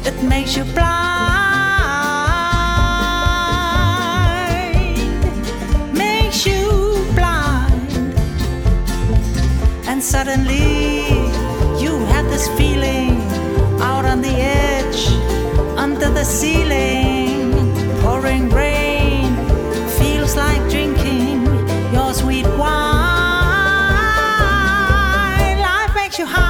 it makes you blind, makes you blind. And suddenly you have this feeling out on the edge, under the ceiling, pouring rain, feels like drinking your sweet wine. Life makes you high.